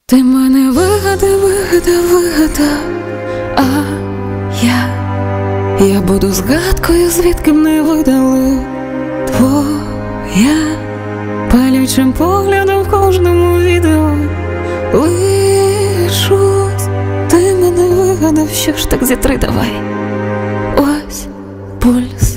Ти мене вигадав, а я буду згадкою, звідки мене видали. Твоя палючим поглядом в кожному відео лишусь. Ти мене вигадав, що ж так зітри давай. Ось пульс.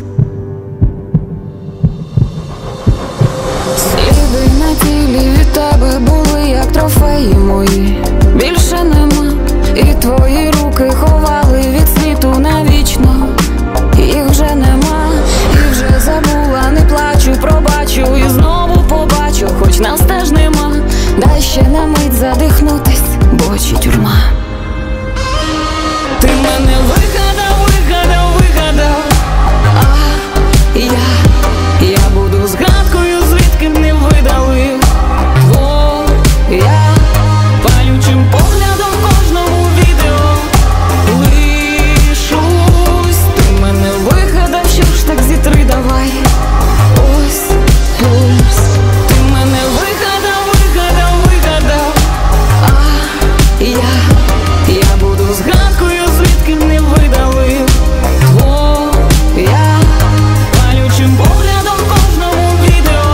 Сліди на тілі від тебе були, як трофеї мої. Більше нема, і твої руки ховали від світу навічно. Їх вже нема, і вже забула, не плачу, пробачу і знову побачу, хоч нас теж нема. Дай ще на мить задихнутись, бо очі тюрма. Ти мене вигадав, а я буду згадкою, звідки мене видали. Твоя палючим поглядом в кожному відео лишусь. Ти мене вигадав, що ж так зітри давай. Ось пульс. Ти мене вигадав, а я буду згадкою, звідки мене видали. Твоя палючим поглядом в кожному відео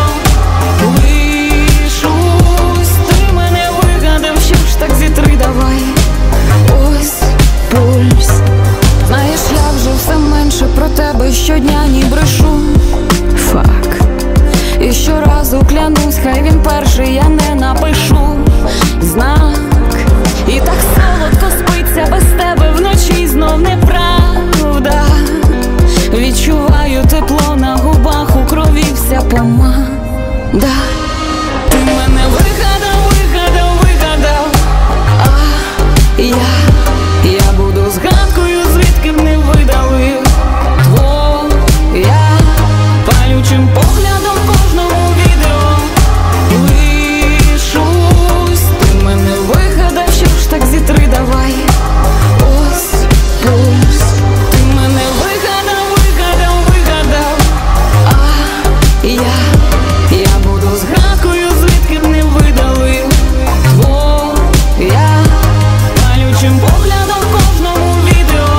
лишусь. Ти мене вигадав, що ж так зітри давай. Ось пульс. Знаєш, я вже все менше про тебе щодня ні брешу. Фак. І щоразу клянусь, хай він перший, я не напишу знак. І так солодко спиться без тебе вночі, знов неправда. Відчуваю тепло на губах, у крові вся помада. Ти мене вигадав, а я буду згадкою, звідки мене видали. Твоя палючим поглядом в кожному відео лишусь. Ти мене вигадав, що ж так зітри давай. Ось пульс. Ти мене вигадав, а я буду згадкою, звідки мене видали. Твоя палючим поглядом в кожному відео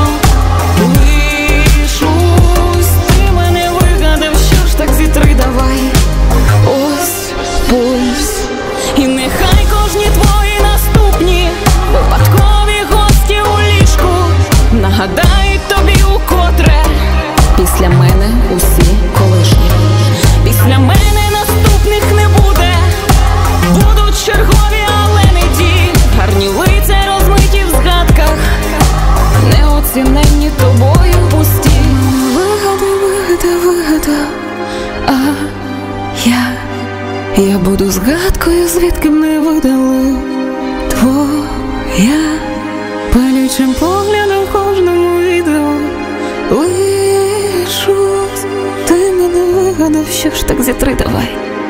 лишусь. Ти мене вигадав, що ж так зітри давай. Ось пульс. І нехай кожні твої наступні випадкові гості у ліжку нагадають тобі укотре: після мене усі колишні. Після мене наступних не буде. Будуть чергові, але не ті. Гарні лиця розмиті в згадках, неоціненні тобою пусті. Вигадав, а я буду згадкою, звідки мене видали. Твоя палючим поглядом в кожному відео лишусь. Ти мене вигадав, що ж так зітри давай.